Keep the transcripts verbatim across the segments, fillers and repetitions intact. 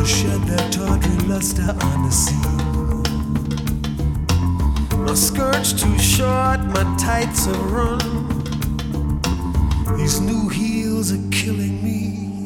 shed their tawdry luster on the sea. My skirt's too short, my tights are run. These new heels are killing me.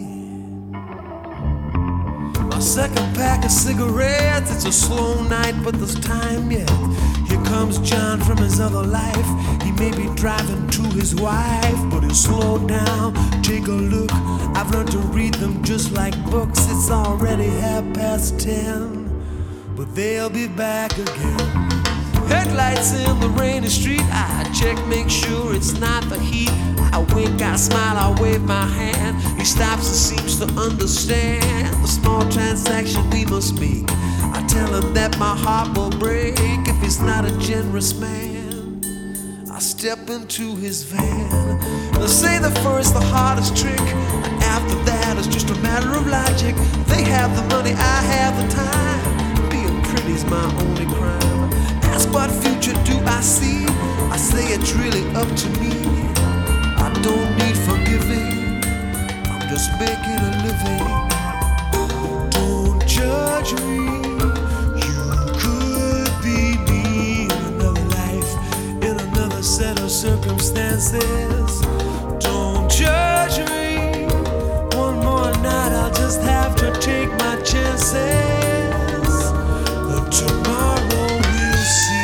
My second pack of cigarettes, it's a slow night, but there's time yet. Here comes John from his other life. He may be driving to his wife, but he'll slow down, take a look. I've learned to read them just like books. It's already half past ten, but they'll be back again. Headlights in the rainy street, I check, make sure it's not the heat. I wink, I smile, I wave my hand. He stops and seems to understand the small transaction we must make. I tell him that my heart will break if he's not a generous man. I step into his van. They say the first, the hardest trick, and after that it's just a matter of logic. They have the money, I have the time. Being pretty's my only crime. Ask what future do I see? I say it's really up to me. I don't need forgiving, I'm just making a living. Don't judge me, you could be me in another life, in another set of circumstances. Don't judge me, one more night I'll just have to take my chances. But tomorrow we'll see.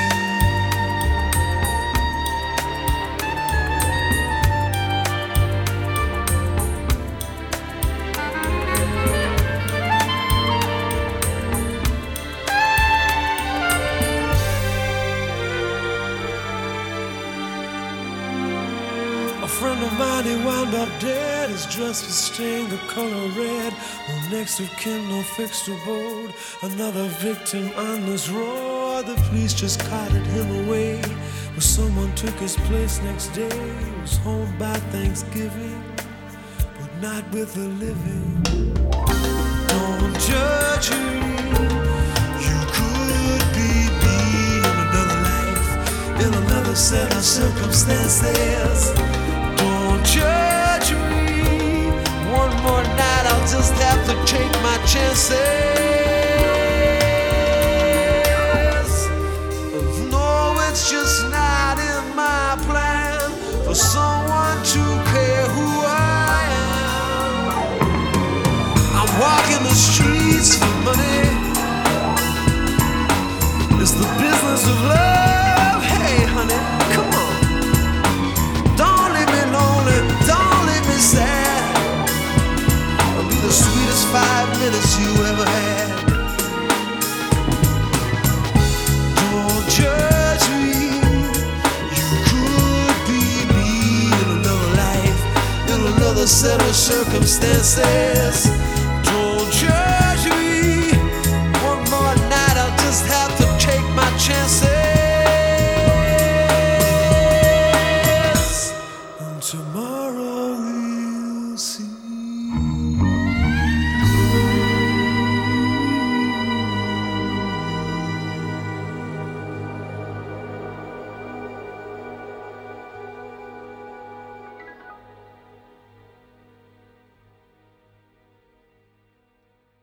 A friend of mine, he wound up dead. His dress was stained the color red. On next of kin, no fixed abode. Another victim on this road. The police just carted him away. Well, someone took his place next day. He was home by Thanksgiving, but not with the living. Don't judge me, you could be me in another life, in another set of circumstances. Don't judge me, one more night I'll just have to take my chances. No, it's just not in my plan for someone to care who I am. I'm walking the streets for money. It's the business of love. Hey honey, come on. Don't leave me lonely, don't leave me sad. It'll be the sweetest five minutes you ever had. Don't judge me, you could be me in another life, in another set of circumstances.